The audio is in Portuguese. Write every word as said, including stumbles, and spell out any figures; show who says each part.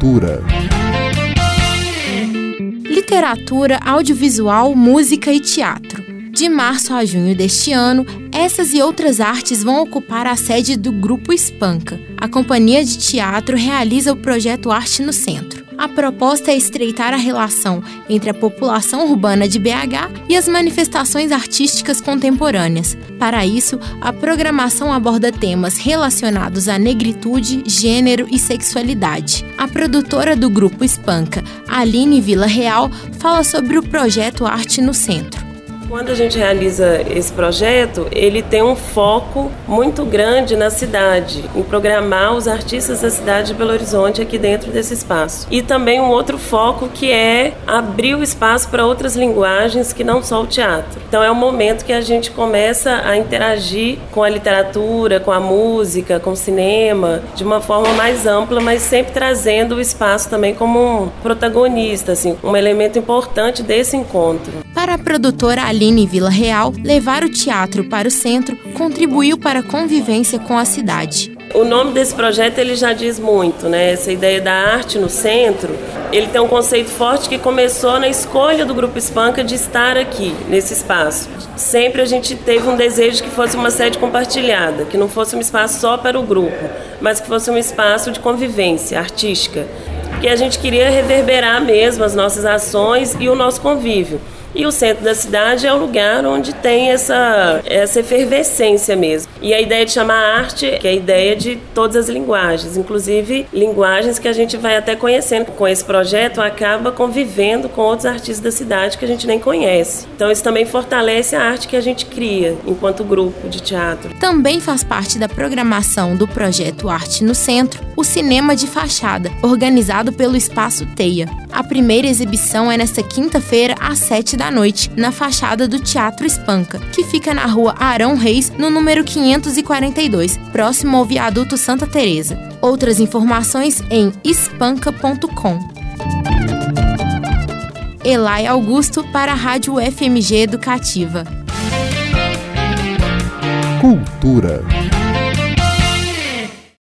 Speaker 1: Cultura.
Speaker 2: Literatura, audiovisual, música e teatro. De março a junho deste ano, essas e outras artes vão ocupar a sede do Grupo Espanca. A companhia de teatro realiza o projeto Arte no Centro. A proposta é estreitar a relação entre a população urbana de B H e as manifestações artísticas contemporâneas. Para isso, a programação aborda temas relacionados à negritude, gênero e sexualidade. A produtora do Grupo Espanca, Aline Vila Real, fala sobre o projeto Arte no Centro.
Speaker 3: Quando a gente realiza esse projeto, ele tem um foco muito grande na cidade, em programar os artistas da cidade de Belo Horizonte aqui dentro desse espaço. E também um outro foco que é abrir o espaço para outras linguagens que não só o teatro. Então é um momento que a gente começa a interagir com a literatura, com a música, com o cinema, de uma forma mais ampla, mas sempre trazendo o espaço também como um protagonista, assim, um elemento importante desse encontro.
Speaker 2: Para a produtora Aline Vila Real, levar o teatro para o centro contribuiu para a convivência com a cidade.
Speaker 3: O nome desse projeto ele já diz muito, né? Essa ideia da arte no centro, ele tem um conceito forte que começou na escolha do Grupo Espanca de estar aqui, nesse espaço. Sempre a gente teve um desejo que fosse uma sede compartilhada, que não fosse um espaço só para o grupo, mas que fosse um espaço de convivência artística. Porque a gente queria reverberar mesmo as nossas ações e o nosso convívio. E o centro da cidade é o lugar onde tem essa, essa efervescência mesmo. E a ideia de chamar arte, que é a ideia de todas as linguagens, inclusive linguagens que a gente vai até conhecendo. Com esse projeto, acaba convivendo com outros artistas da cidade que a gente nem conhece. Então isso também fortalece a arte que a gente cria enquanto grupo de teatro.
Speaker 2: Também faz parte da programação do projeto Arte no Centro, o Cinema de Fachada, organizado pelo Espaço Teia. A primeira exibição é nesta quinta-feira, às sete da noite, na fachada do Teatro Espanca, que fica na rua Arão Reis, no número quinhentos e quarenta e dois, próximo ao viaduto Santa Teresa. Outras informações em espanca ponto com. Elay Augusto para a Rádio F M G Educativa.
Speaker 1: Cultura.